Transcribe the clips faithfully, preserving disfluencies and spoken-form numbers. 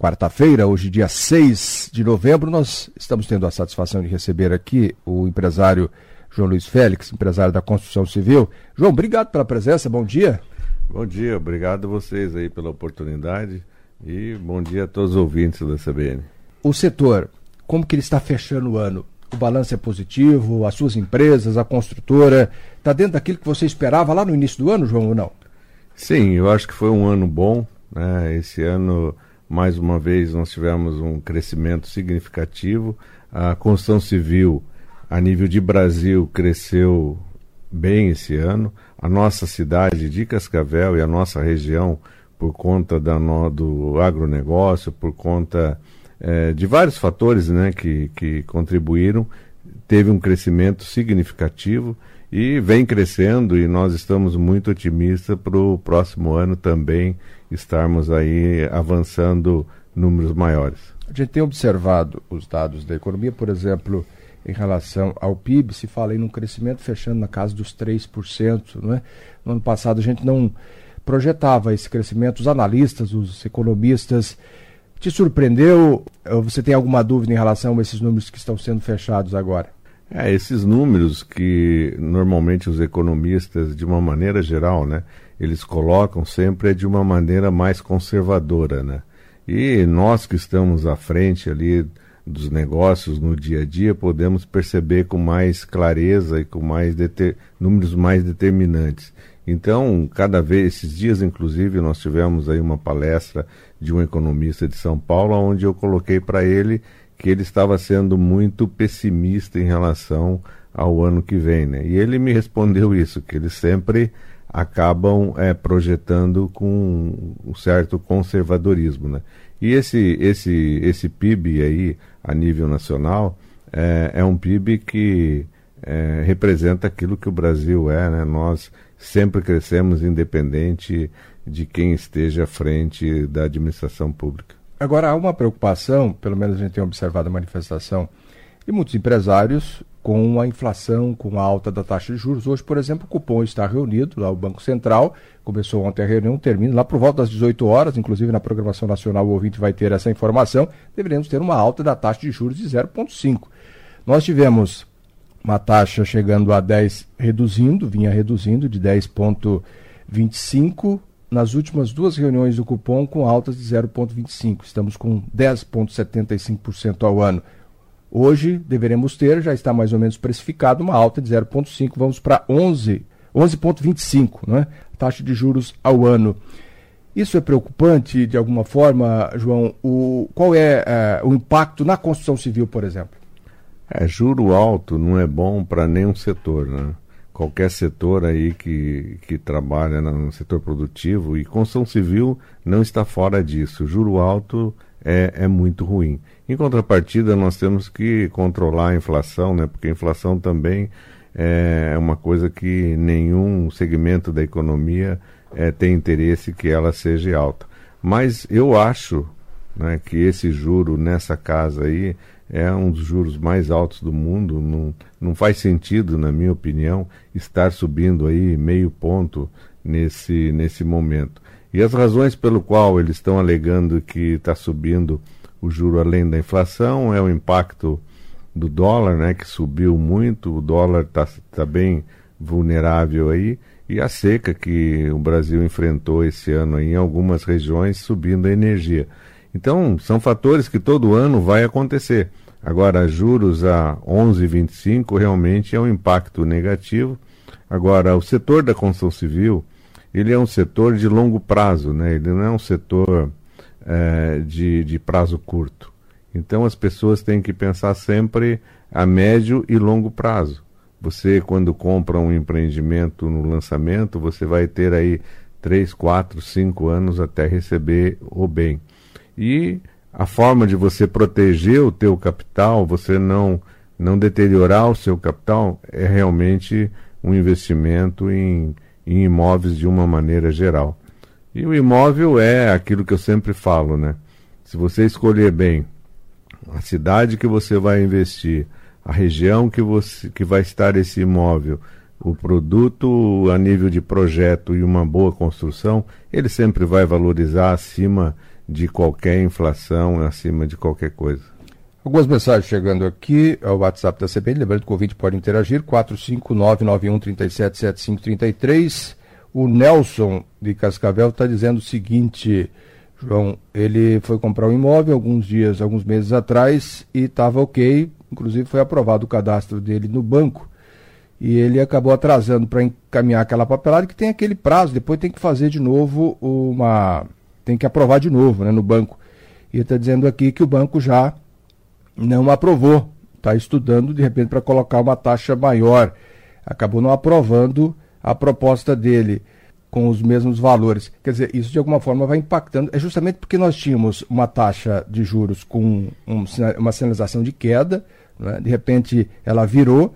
quarta-feira, hoje dia seis de novembro, nós estamos tendo a satisfação de receber aqui o empresário João Luiz Félix, empresário da construção civil. João, obrigado pela presença, bom dia. Bom dia, obrigado a vocês aí pela oportunidade e bom dia a todos os ouvintes da C B N. O setor, como que ele está fechando o ano? O balanço é positivo, as suas empresas, a construtora, está dentro daquilo que você esperava lá no início do ano, João, ou não? Sim, eu acho que foi um ano bom, né? Esse ano, mais uma vez, nós tivemos um crescimento significativo. A construção civil, a nível de Brasil, cresceu bem esse ano. A nossa cidade de Cascavel e a nossa região, por conta da no, do agronegócio, por conta eh, de vários fatores, né, que, que contribuíram, teve um crescimento significativo e vem crescendo, e nós estamos muito otimistas para o próximo ano também estarmos aí avançando números maiores. A gente tem observado os dados da economia, por exemplo, em relação ao P I B, se fala em um crescimento fechando na casa dos três por cento, não é? No ano passado a gente não projetava esse crescimento, os analistas, os economistas. Te surpreendeu? Você tem alguma dúvida em relação a esses números que estão sendo fechados agora? É, esses números que normalmente os economistas, de uma maneira geral, né, eles colocam sempre de uma maneira mais conservadora, né? E nós que estamos à frente ali dos negócios no dia a dia, podemos perceber com mais clareza e com mais deter... números mais determinantes. Então, cada vez, esses dias inclusive, nós tivemos aí uma palestra de um economista de São Paulo, onde eu coloquei para ele que ele estava sendo muito pessimista em relação ao ano que vem, né? E ele me respondeu isso, que eles sempre acabam é, projetando com um certo conservadorismo, né? E esse, esse, esse P I B aí, a nível nacional, é, é um P I B que é, representa aquilo que o Brasil é, né? Nós sempre crescemos independente de quem esteja à frente da administração pública. Agora, há uma preocupação, pelo menos a gente tem observado a manifestação de muitos empresários com a inflação, com a alta da taxa de juros. Hoje, por exemplo, o cupom está reunido, lá o Banco Central, começou ontem a reunião, termina lá por volta das dezoito horas, inclusive na programação nacional o ouvinte vai ter essa informação, deveremos ter uma alta da taxa de juros de zero vírgula cinco. Nós tivemos uma taxa chegando a dez, reduzindo, vinha reduzindo de dez vírgula vinte e cinco, nas últimas duas reuniões do cupom com altas de zero vírgula vinte e cinco. Estamos com dez vírgula setenta e cinco por cento ao ano. Hoje deveremos ter, já está mais ou menos precificado, uma alta de zero vírgula cinco, vamos para onze vírgula vinte e cinco, não é? Taxa de juros ao ano. Isso é preocupante de alguma forma, João? O, qual é, é o impacto na construção civil, por exemplo? É, juro alto não é bom para nenhum setor, né? Qualquer setor aí que, que trabalha no setor produtivo, e construção civil não está fora disso. Juro alto é, é muito ruim. Em contrapartida, nós temos que controlar a inflação, né? Porque a inflação também é uma coisa que nenhum segmento da economia é, tem interesse que ela seja alta. Mas eu acho, né, que esse juro nessa casa aí é um dos juros mais altos do mundo. Não, não faz sentido, na minha opinião, estar subindo aí meio ponto nesse, nesse momento. E as razões pelo qual eles estão alegando que está subindo o juro além da inflação é o impacto do dólar, né, que subiu muito, o dólar está tá bem vulnerável aí, e a seca que o Brasil enfrentou esse ano aí em algumas regiões, subindo a energia. Então, são fatores que todo ano vai acontecer. Agora, juros a onze vírgula vinte e cinco realmente é um impacto negativo. Agora, o setor da construção civil, ele é um setor de longo prazo, né? Ele não é um setor é, de, de prazo curto. Então, as pessoas têm que pensar sempre a médio e longo prazo. Você, quando compra um empreendimento no lançamento, você vai ter aí três, quatro, cinco anos até receber o bem. E a forma de você proteger o teu capital, você não, não deteriorar o seu capital, é realmente um investimento em, em imóveis de uma maneira geral. E o imóvel é aquilo que eu sempre falo, né? Se você escolher bem a cidade que você vai investir, a região que, você, que vai estar esse imóvel, o produto a nível de projeto e uma boa construção, ele sempre vai valorizar acima de qualquer inflação, acima de qualquer coisa. Algumas mensagens chegando aqui ao WhatsApp da C B N, lembrando que o ouvinte pode interagir, quatro cinco nove nove um três sete sete cinco três três. O Nelson de Cascavel está dizendo o seguinte, João, ele foi comprar um imóvel alguns dias, alguns meses atrás e estava ok, inclusive foi aprovado o cadastro dele no banco e ele acabou atrasando para encaminhar aquela papelada que tem aquele prazo, depois tem que fazer de novo uma... tem que aprovar de novo, né, no banco. E ele está dizendo aqui que o banco já não aprovou, está estudando de repente para colocar uma taxa maior, acabou não aprovando a proposta dele com os mesmos valores. Quer dizer, isso de alguma forma vai impactando, é justamente porque nós tínhamos uma taxa de juros com um, uma sinalização de queda, né? De repente ela virou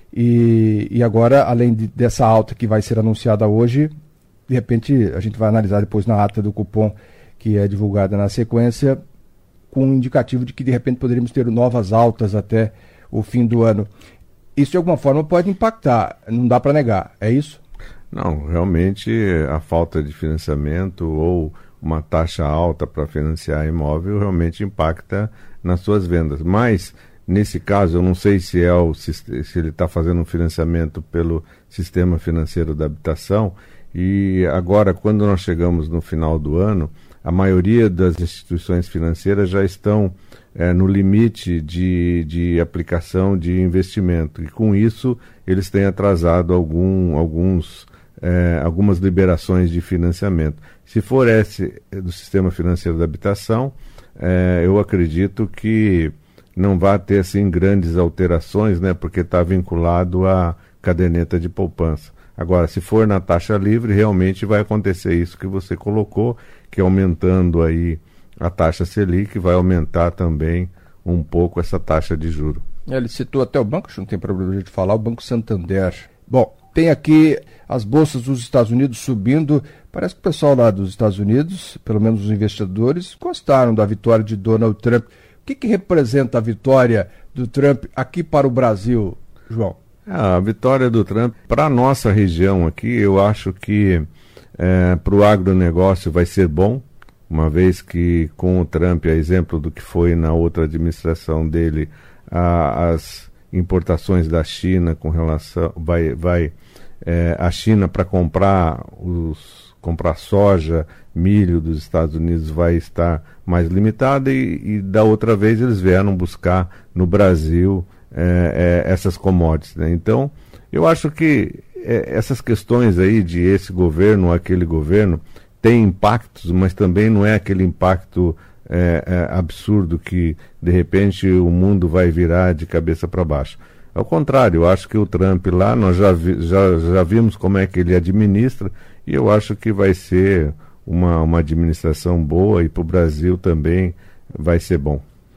e, e agora, além de, dessa alta que vai ser anunciada hoje, de repente a gente vai analisar depois na ata do cupom que é divulgada na sequência, com um indicativo de que de repente poderíamos ter novas altas até o fim do ano. Isso de alguma forma pode impactar, não dá para negar, é isso? Não, realmente a falta de financiamento ou uma taxa alta para financiar imóvel realmente impacta nas suas vendas. Mas, nesse caso, eu não sei se, é o, se ele está fazendo um financiamento pelo sistema financeiro da habitação, e agora, quando nós chegamos no final do ano, a maioria das instituições financeiras já estão É, no limite de, de aplicação de investimento. E com isso, eles têm atrasado algum, alguns, é, algumas liberações de financiamento. Se for esse do sistema financeiro da habitação, é, eu acredito que não vai ter assim, grandes alterações, né, porque está vinculado à caderneta de poupança. Agora, se for na taxa livre, realmente vai acontecer isso que você colocou, que aumentando aí a taxa Selic vai aumentar também um pouco essa taxa de juros. Ele citou até o banco, acho que não tem problema de falar, o Banco Santander. Bom, tem aqui as bolsas dos Estados Unidos subindo. Parece que o pessoal lá dos Estados Unidos, pelo menos os investidores, gostaram da vitória de Donald Trump. O que, que representa a vitória do Trump aqui para o Brasil, João? A vitória do Trump para a nossa região aqui, eu acho que é, para o agronegócio vai ser bom, uma vez que com o Trump, a exemplo do que foi na outra administração dele, a, as importações da China com relação, vai, vai é, a China para comprar os comprar soja, milho dos Estados Unidos vai estar mais limitada e, e da outra vez eles vieram buscar no Brasil é, é, essas commodities, né? Então, eu acho que é, essas questões aí de esse governo ou aquele governo tem impactos, mas também não é aquele impacto é, é, absurdo que, de repente, o mundo vai virar de cabeça para baixo. Ao contrário, eu acho que o Trump lá, nós já, vi, já, já vimos como é que ele administra, e eu acho que vai ser uma, uma administração boa e para o Brasil também vai ser bom.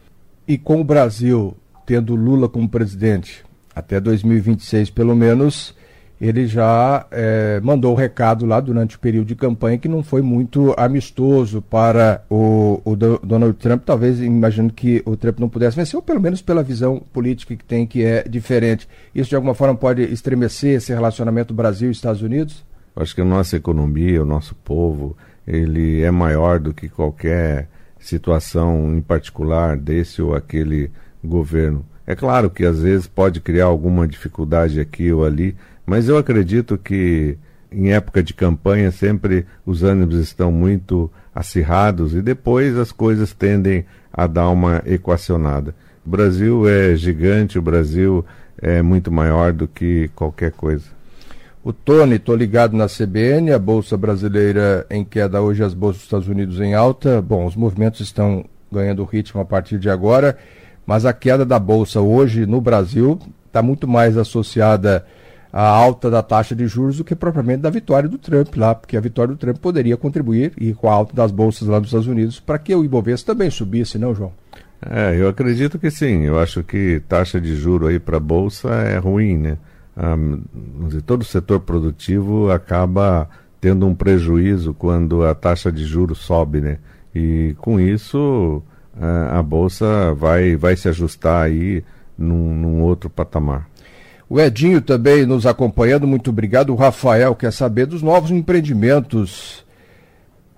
E com o Brasil tendo Lula como presidente, até dois mil e vinte e seis pelo menos, ele já é, mandou o recado lá durante o período de campanha que não foi muito amistoso para o, o Donald Trump, talvez imaginando que o Trump não pudesse vencer, ou pelo menos pela visão política que tem, que é diferente. Isso de alguma forma pode estremecer esse relacionamento Brasil e Estados Unidos? Acho que a nossa economia, o nosso povo, ele é maior do que qualquer situação em particular desse ou aquele governo. É claro que às vezes pode criar alguma dificuldade aqui ou ali, mas eu acredito que em época de campanha sempre os ânimos estão muito acirrados e depois as coisas tendem a dar uma equacionada. O Brasil é gigante, o Brasil é muito maior do que qualquer coisa. O Tony, estou ligado na C B N, a Bolsa Brasileira em queda hoje, as bolsas dos Estados Unidos em alta. Bom, os movimentos estão ganhando ritmo a partir de agora, mas a queda da Bolsa hoje no Brasil está muito mais associada a alta da taxa de juros do que propriamente da vitória do Trump lá, porque a vitória do Trump poderia contribuir, e com a alta das bolsas lá nos Estados Unidos, para que o Ibovespa também subisse, não, João? É, eu acredito que sim. Eu acho que taxa de juro aí para a Bolsa é ruim, né? Ah, vamos dizer, todo o setor produtivo acaba tendo um prejuízo quando a taxa de juros sobe, né? E com isso a, a Bolsa vai, vai se ajustar aí num, num outro patamar. O Edinho também nos acompanhando, muito obrigado. O Rafael quer saber dos novos empreendimentos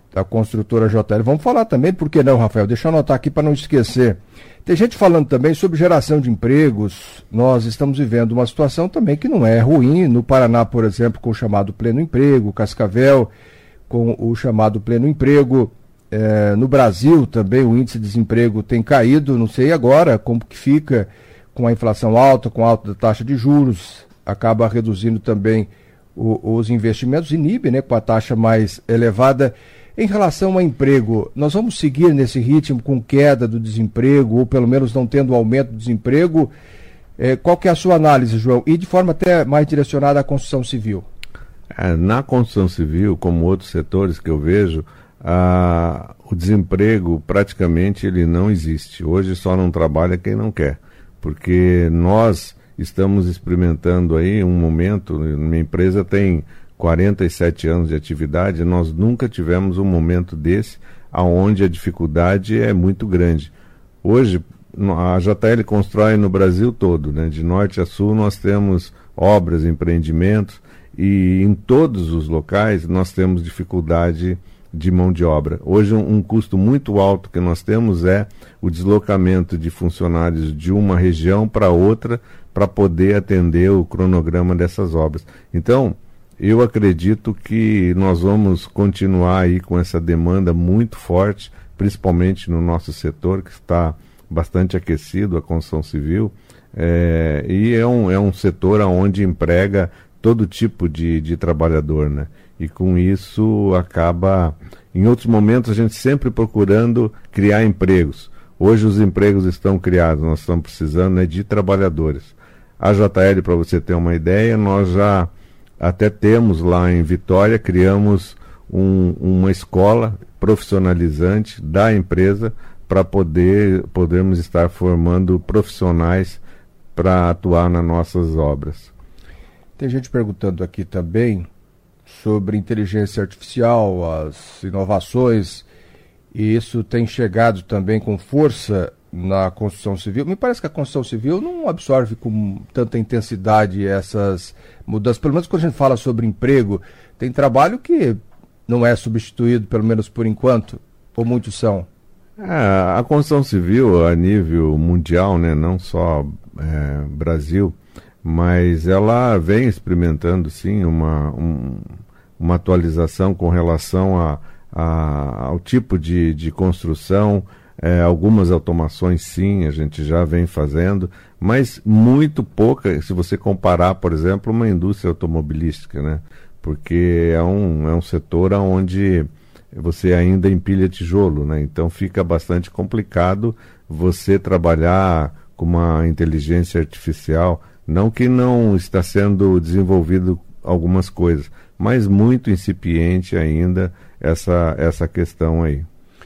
da construtora J L. Vamos falar também, por que não, Rafael? Deixa eu anotar aqui para não esquecer. Tem gente falando também sobre geração de empregos. Nós estamos vivendo uma situação também que não é ruim. No Paraná, por exemplo, com o chamado Pleno Emprego, Cascavel com o chamado Pleno Emprego. É, no Brasil também o índice de desemprego tem caído. Não sei agora como que fica com a inflação alta, com a alta da taxa de juros. Acaba reduzindo também o, os investimentos, inibe, né, com a taxa mais elevada. Em relação ao emprego, nós vamos seguir nesse ritmo com queda do desemprego, ou pelo menos não tendo aumento do desemprego? É, qual que é a sua análise, João? E de forma até mais direcionada à construção civil. É, na construção civil, como outros setores que eu vejo, a, o desemprego praticamente ele não existe. Hoje só não trabalha quem não quer, porque nós estamos experimentando aí um momento, minha empresa tem quarenta e sete anos de atividade, nós nunca tivemos um momento desse, onde a dificuldade é muito grande. Hoje, a J L constrói no Brasil todo, né? De norte a sul nós temos obras, empreendimentos, e em todos os locais nós temos dificuldade de mão de obra. Hoje um, um custo muito alto que nós temos é o deslocamento de funcionários de uma região para outra para poder atender o cronograma dessas obras. Então, eu acredito que nós vamos continuar aí com essa demanda muito forte, principalmente no nosso setor, que está bastante aquecido, a construção civil, é, e é um, é um setor onde emprega todo tipo de, de trabalhador, né? E com isso acaba, em outros momentos, a gente sempre procurando criar empregos. Hoje os empregos estão criados, nós estamos precisando, né, de trabalhadores. A J L, para você ter uma ideia, nós já até temos lá em Vitória, criamos um, uma escola profissionalizante da empresa para poder podermos estar formando profissionais para atuar nas nossas obras. Tem gente perguntando aqui também sobre inteligência artificial, as inovações, e isso tem chegado também com força na construção civil. Me parece que a construção civil não absorve com tanta intensidade essas mudanças. Pelo menos quando a gente fala sobre emprego, tem trabalho que não é substituído, pelo menos por enquanto, ou muitos são? É, a construção civil a nível mundial, né, não só é, Brasil, mas ela vem experimentando sim uma, um, uma atualização com relação a, a, ao tipo de, de construção. É, algumas automações sim, a gente já vem fazendo, mas muito pouca, se você comparar, por exemplo, uma indústria automobilística, né? Porque é um, é um setor onde você ainda empilha tijolo, né? Então fica bastante complicado você trabalhar com uma inteligência artificial, não que não está sendo desenvolvido algumas coisas, mas muito incipiente ainda essa, essa questão aí.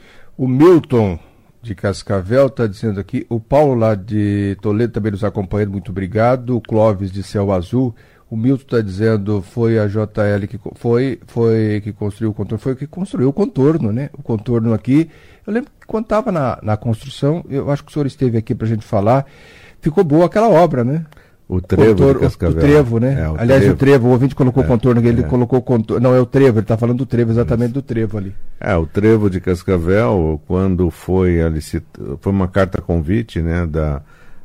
O Milton de Cascavel está dizendo aqui, o Paulo lá de Toledo também nos acompanhando, muito obrigado, o Clóvis de Céu Azul, o Milton está dizendo, foi a J L que foi, foi que construiu o contorno, foi que construiu o contorno, né? O contorno aqui, eu lembro que quando estava na, na construção, eu acho que o senhor esteve aqui para a gente falar, ficou boa aquela obra, né? O trevo contorno, de Cascavel. O trevo, né? É, o Aliás, trevo. o trevo, o ouvinte colocou é, contorno, ele é. colocou contorno. Não, é o trevo, ele está falando do trevo, exatamente Isso. do trevo ali. É, o trevo de Cascavel, quando foi a licita... foi uma carta convite, né, da,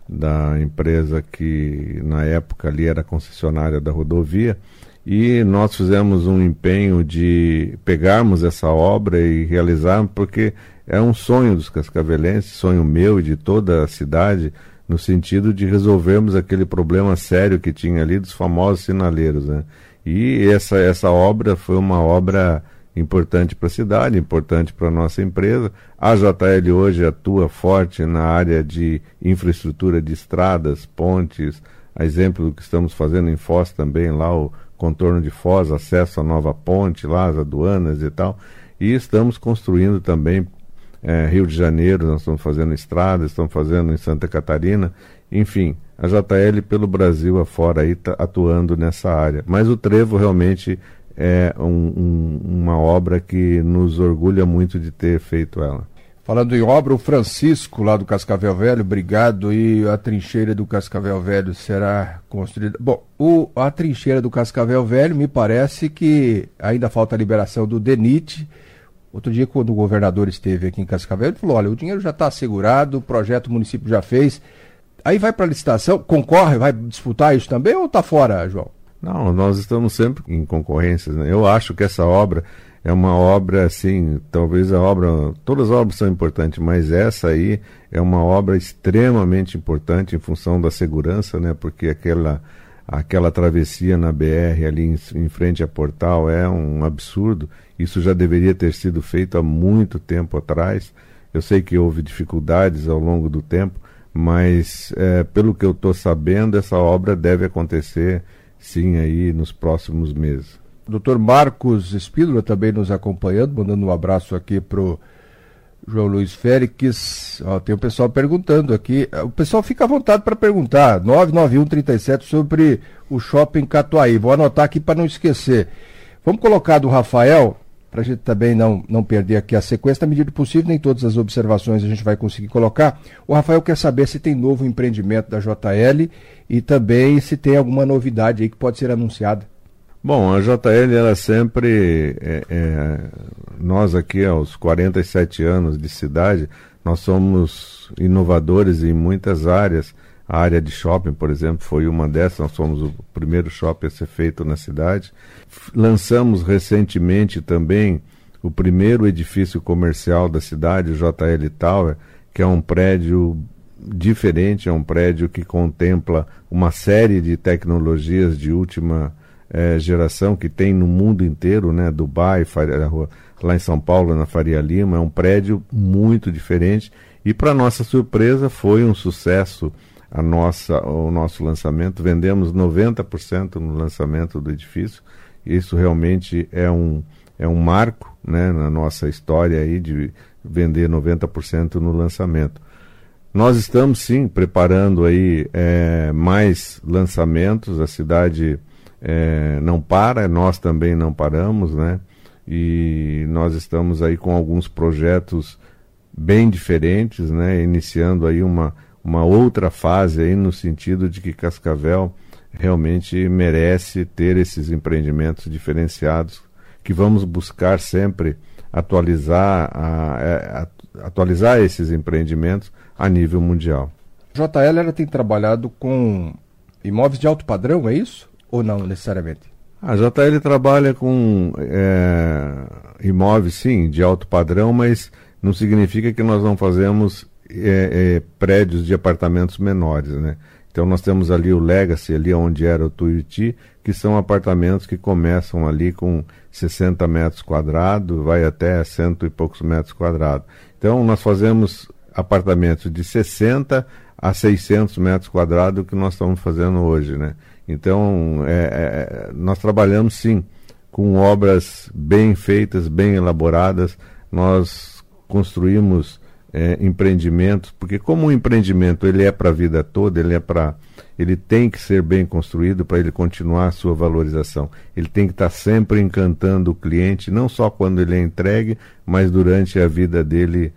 da empresa que na época ali era concessionária da rodovia, e nós fizemos um empenho de pegarmos essa obra e realizarmos, porque é um sonho dos cascavelenses, sonho meu e de toda a cidade, no sentido de resolvermos aquele problema sério que tinha ali dos famosos sinaleiros, né? E essa, essa obra foi uma obra importante para a cidade, importante para a nossa empresa. A J L hoje atua forte na área de infraestrutura de estradas, pontes, a exemplo do que estamos fazendo em Foz também, lá o contorno de Foz, acesso à nova ponte, lá as aduanas e tal. E estamos construindo também É, Rio de Janeiro, nós estamos fazendo estradas, estamos fazendo em Santa Catarina, enfim, a J L pelo Brasil afora aí tá atuando nessa área. Mas o trevo realmente é um, um, uma obra que nos orgulha muito de ter feito ela. Falando em obra, o Francisco lá do Cascavel Velho, obrigado, e a trincheira do Cascavel Velho será construída. Bom, o, a trincheira do Cascavel Velho me parece que ainda falta a liberação do D E N I T. Outro dia, quando o governador esteve aqui em Cascavel, ele falou, olha, o dinheiro já está assegurado, o projeto o município já fez. Aí vai para a licitação, concorre, vai disputar isso também ou está fora, João? Não, nós estamos sempre em concorrências, né? Eu acho que essa obra é uma obra, assim, talvez a obra, todas as obras são importantes, mas essa aí é uma obra extremamente importante em função da segurança, né? Porque aquela, aquela travessia na B R ali em, em frente a Portal é um absurdo. Isso já deveria ter sido feito há muito tempo atrás. Eu sei que houve dificuldades ao longo do tempo, mas é, pelo que eu estou sabendo, essa obra deve acontecer sim aí nos próximos meses. doutor Marcos Espídola também nos acompanhando, mandando um abraço aqui pro João Luiz Félix. Ó, tem o pessoal perguntando aqui, o pessoal fica à vontade para perguntar, nove nove um trinta e sete sobre o Shopping Catuaí, vou anotar aqui para não esquecer. Vamos colocar do Rafael, para a gente também não, não perder aqui a sequência, na medida do possível, nem todas as observações a gente vai conseguir colocar. O Rafael quer saber se tem novo empreendimento da J L e também se tem alguma novidade aí que pode ser anunciada. Bom, a J L, ela sempre, é, é, nós aqui aos quarenta e sete anos de cidade, nós somos inovadores em muitas áreas. A área de shopping, por exemplo, foi uma dessas, nós fomos o primeiro shopping a ser feito na cidade. Lançamos recentemente também o primeiro edifício comercial da cidade, o J L Tower, que é um prédio diferente, é um prédio que contempla uma série de tecnologias de última eh, geração que tem no mundo inteiro, né? Dubai, Faria, lá em São Paulo, na Faria Lima, é um prédio muito diferente e, para nossa surpresa, foi um sucesso. A nossa, o nosso lançamento, vendemos noventa por cento no lançamento do edifício. Isso realmente é um, é um marco, né, na nossa história aí de vender noventa por cento no lançamento. Nós estamos sim preparando aí é, mais lançamentos, a cidade é, não para, nós também não paramos, né? E nós estamos aí com alguns projetos bem diferentes, né? Iniciando aí uma uma outra fase aí no sentido de que Cascavel realmente merece ter esses empreendimentos diferenciados que vamos buscar sempre atualizar, a, a, atualizar esses empreendimentos a nível mundial. A J L ela tem trabalhado com imóveis de alto padrão, é isso? Ou não necessariamente? A J L trabalha com é, imóveis, sim, de alto padrão, mas não significa que nós não fazemos É, é, prédios de apartamentos menores, né? Então nós temos ali o Legacy, ali onde era o Tuiuti, que são apartamentos que começam ali com sessenta metros quadrados, vai até cento e poucos metros quadrados. Então nós fazemos apartamentos de sessenta a seiscentos metros quadrados, que nós estamos fazendo hoje, né? Então é, é, nós trabalhamos sim com obras bem feitas, bem elaboradas. Nós construímos É, empreendimentos, porque como um empreendimento ele é para a vida toda, ele é para, ele tem que ser bem construído para ele continuar a sua valorização. Ele tem que estar sempre encantando o cliente, não só quando ele é entregue, mas durante a vida dele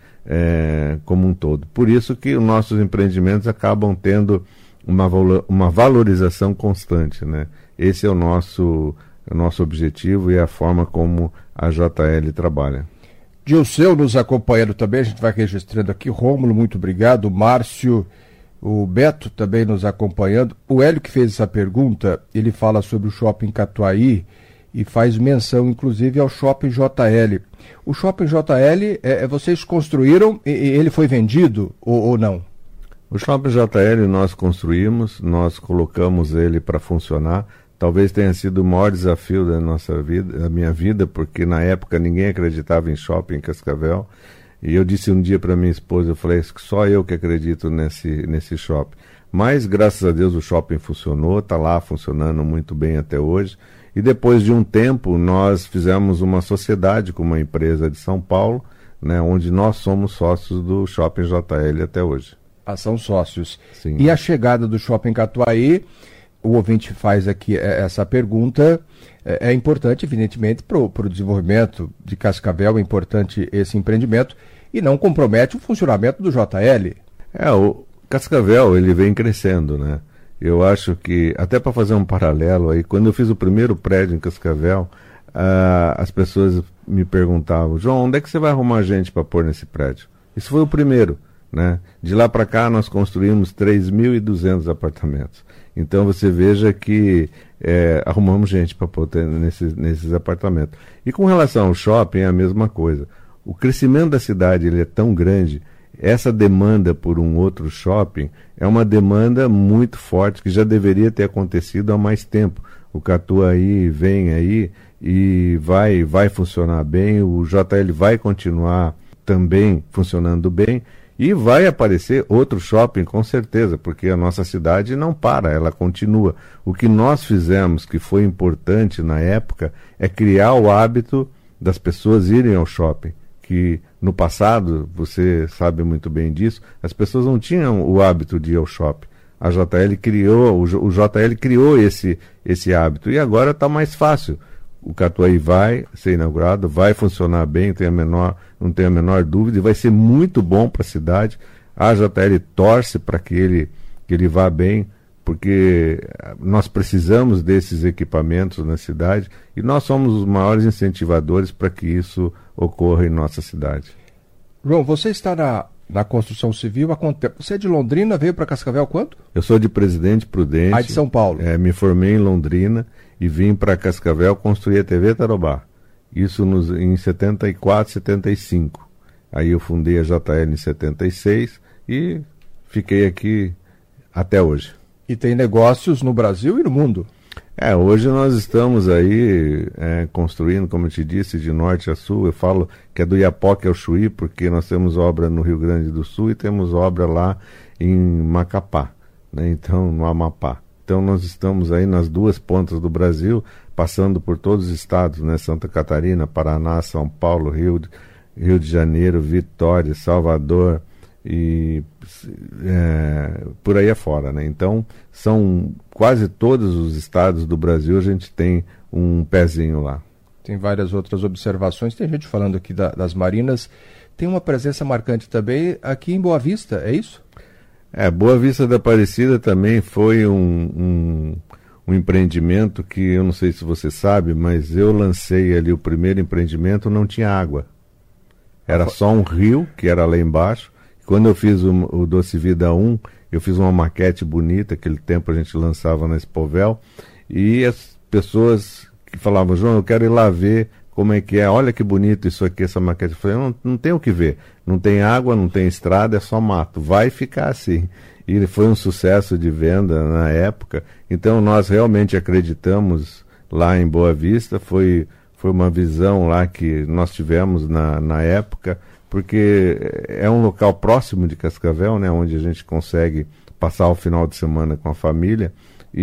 é, como um todo. Por isso que os nossos empreendimentos acabam tendo uma, uma valorização constante, né? Esse é o nosso, o nosso objetivo e a forma como a J L trabalha. Dilceu nos acompanhando também, a gente vai registrando aqui. Rômulo, muito obrigado. O Márcio, o Beto também nos acompanhando. O Hélio, que fez essa pergunta, ele fala sobre o Shopping Catuaí e faz menção, inclusive, ao Shopping J L. O Shopping J L, é, vocês construíram e, e ele foi vendido ou, ou não? O Shopping J L nós construímos, nós colocamos ele para funcionar. Talvez tenha sido o maior desafio da nossa vida, da minha vida, porque na época ninguém acreditava em shopping em Cascavel. E eu disse um dia para minha esposa, eu falei que só eu que acredito nesse, nesse shopping. Mas, graças a Deus, o shopping funcionou, está lá funcionando muito bem até hoje. E depois de um tempo, nós fizemos uma sociedade com uma empresa de São Paulo, né, onde nós somos sócios do Shopping J L até hoje. Ah, são sócios. Sim. E a chegada do Shopping Catuaí, o ouvinte faz aqui essa pergunta, é importante, evidentemente, para o desenvolvimento de Cascavel, é importante esse empreendimento e não compromete o funcionamento do J L. É, o Cascavel, ele vem crescendo, né? Eu acho que, até para fazer um paralelo aí, quando eu fiz o primeiro prédio em Cascavel, uh, as pessoas me perguntavam, João, onde é que você vai arrumar gente para pôr nesse prédio? Isso foi o primeiro, né? De lá para cá nós construímos três mil e duzentos apartamentos. Então você veja que é, arrumamos gente para pôr nesses, nesses apartamentos. E com relação ao shopping é a mesma coisa. O crescimento da cidade ele é tão grande, essa demanda por um outro shopping é uma demanda muito forte que já deveria ter acontecido há mais tempo. O Catuaí vem aí e vai, vai funcionar bem, o J L vai continuar também funcionando bem e vai aparecer outro shopping com certeza, porque a nossa cidade não para, ela continua. O que nós fizemos, que foi importante na época, é criar o hábito das pessoas irem ao shopping. Que no passado, você sabe muito bem disso, as pessoas não tinham o hábito de ir ao shopping. A J L criou, o J L criou esse, esse hábito e agora está mais fácil. O Catuaí vai ser inaugurado, vai funcionar bem, tem a menor, não tenho a menor dúvida, e vai ser muito bom para a cidade. A J L torce para que ele, que ele vá bem, porque nós precisamos desses equipamentos na cidade e nós somos os maiores incentivadores para que isso ocorra em nossa cidade. João, você está na, na construção civil há quanto tempo? Você é de Londrina, veio para Cascavel quanto? Eu sou de Presidente Prudente. Ah, de São Paulo. É, me formei em Londrina e vim para Cascavel construir a T V Tarobá. Isso nos, em setenta e quatro, setenta e cinco. Aí eu fundei a J L em setenta e seis e fiquei aqui até hoje. E tem negócios no Brasil e no mundo. É, hoje nós estamos aí é, construindo, como eu te disse, de norte a sul. Eu falo que é do Iapoque ao Chuí, porque nós temos obra no Rio Grande do Sul e temos obra lá em Macapá, né? Então, no Amapá. Então nós estamos aí nas duas pontas do Brasil, passando por todos os estados, né? Santa Catarina, Paraná, São Paulo, Rio de, Rio de Janeiro, Vitória, Salvador e é, por aí afora, né? Então são quase todos os estados do Brasil, a gente tem um pezinho lá. Tem várias outras observações, tem gente falando aqui da, das marinas, tem uma presença marcante também aqui em Boa Vista, é isso? É, Boa Vista da Aparecida também foi um, um, um empreendimento que eu não sei se você sabe, mas eu lancei ali o primeiro empreendimento, não tinha água, era só um rio que era lá embaixo. Quando eu fiz o, o Doce Vida um, eu fiz uma maquete bonita, aquele tempo a gente lançava na Expovel, e as pessoas que falavam, João, eu quero ir lá ver como é que é, olha que bonito isso aqui, essa maquete. Eu falei, não, não tem o que ver, não tem água, não tem estrada, é só mato, vai ficar assim. E foi um sucesso de venda na época, então nós realmente acreditamos lá em Boa Vista, foi, foi uma visão lá que nós tivemos na, na época, porque é um local próximo de Cascavel, né, onde a gente consegue passar o final de semana com a família,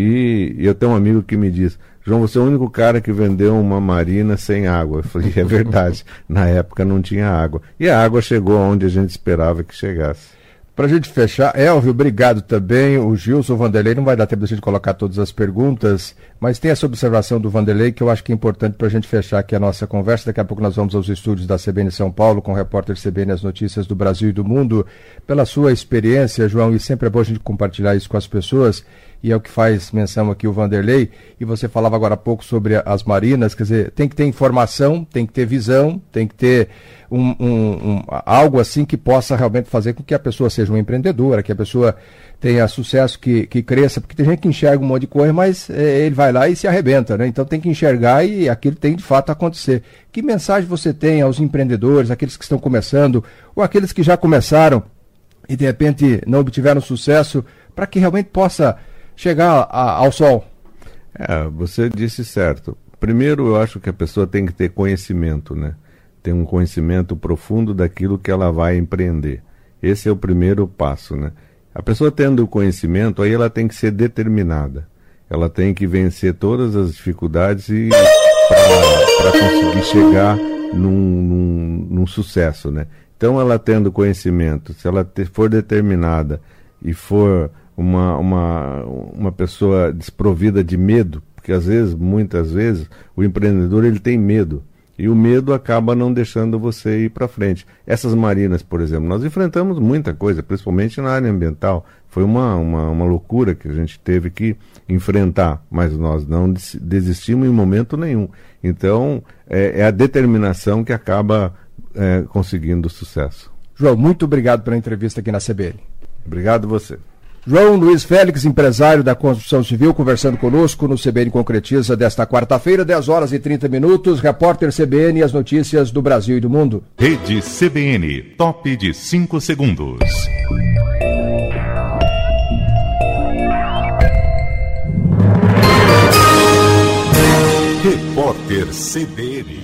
e, e eu tenho um amigo que me diz, João, você é o único cara que vendeu uma marina sem água. Eu falei, é verdade, na época não tinha água, e a água chegou onde a gente esperava que chegasse. Para a gente fechar, Elvio, obrigado também. O Gilson, o Vanderlei, não vai dar tempo de a gente colocar todas as perguntas, mas tem essa observação do Vanderlei que eu acho que é importante para a gente fechar aqui a nossa conversa. Daqui a pouco nós vamos aos estúdios da C B N São Paulo com o repórter C B N As Notícias do Brasil e do Mundo. Pela sua experiência, João, e sempre é bom a gente compartilhar isso com as pessoas, e é o que faz menção aqui o Vanderlei, e você falava agora há pouco sobre as marinas, quer dizer, tem que ter informação, tem que ter visão, tem que ter um, um, um, algo assim que possa realmente fazer com que a pessoa seja uma empreendedora, que a pessoa tenha sucesso, que, que cresça, porque tem gente que enxerga um monte de coisa, mas é, ele vai lá e se arrebenta, né? Então tem que enxergar e aquilo tem de fato acontecer. Que mensagem você tem aos empreendedores, aqueles que estão começando, ou aqueles que já começaram e de repente não obtiveram sucesso, para que realmente possa chegar a, ao sol? É, você disse certo. Primeiro, eu acho que a pessoa tem que ter conhecimento, né? Ter um conhecimento profundo daquilo que ela vai empreender. Esse é o primeiro passo, né? A pessoa tendo o conhecimento, aí ela tem que ser determinada. Ela tem que vencer todas as dificuldades e para conseguir chegar num, num, num sucesso, né? Então, ela tendo conhecimento, se ela te, for determinada e for uma, uma, uma pessoa desprovida de medo, porque às vezes, muitas vezes, o empreendedor ele tem medo. E o medo acaba não deixando você ir para frente. Essas marinas, por exemplo, nós enfrentamos muita coisa, principalmente na área ambiental. Foi uma, uma, uma loucura que a gente teve que enfrentar, mas nós não desistimos em momento nenhum. Então, é, é a determinação que acaba é, conseguindo sucesso. João, muito obrigado pela entrevista aqui na C B N. Obrigado a você. João Luiz Félix, empresário da construção civil, conversando conosco no C B N Concretiza desta quarta-feira, dez horas e trinta minutos. Repórter C B N e as notícias do Brasil e do mundo. Rede C B N, top de cinco segundos. Repórter C B N.